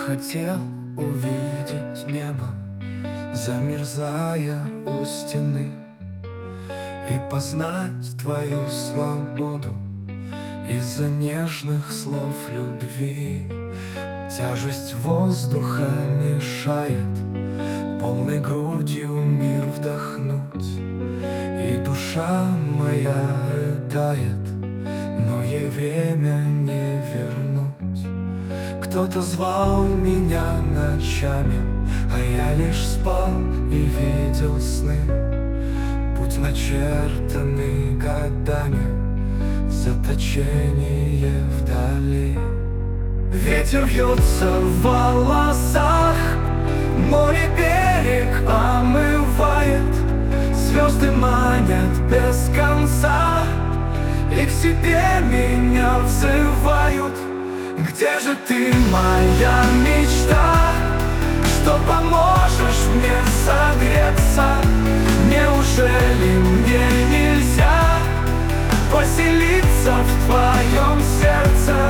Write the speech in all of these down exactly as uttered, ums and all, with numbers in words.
хотел увидеть небо, замерзая у стены, и познать твою свободу из-за нежных слов любви. Тяжесть воздуха мешает полной грудью мир вдохнуть, и душа моя рыдает, но ей время не вернуть. Кто-то звал меня ночами, а я лишь спал и видел сны. Путь начертанный годами, заточение вдали. Ветер вьется в волосах, море берег омывает, звезды манят без конца, и к себе меня взывают. Где же ты, моя мечта, что поможешь мне согреться? Неужели мне нельзя поселиться в твоем сердце?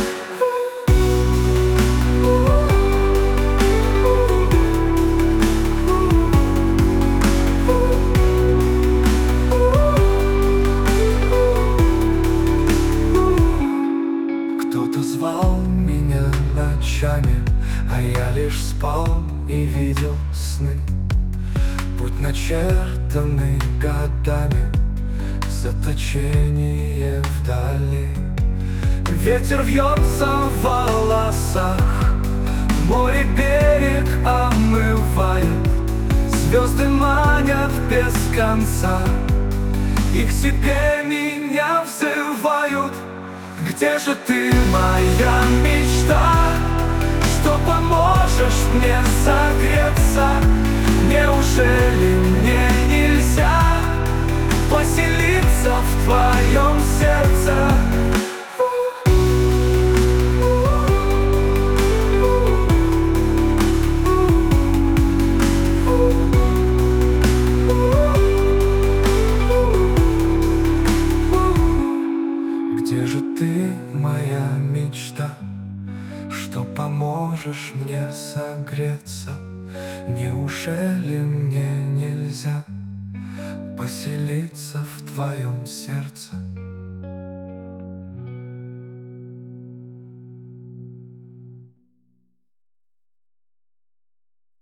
Кто-то звал меня ночами, а я лишь спал и видел сны. Путь начертанный годами, заточение вдали. Ветер вьется в волосах, море берег омывает, звезды манят без конца, и к себе меня взывают. Где же ты, моя мечта, что поможешь мне согреться? Неужели мне нельзя поселиться в твоем сердце? Где же ты, моя мечта, что поможешь мне согреться? Неужели мне нельзя поселиться в твоем сердце?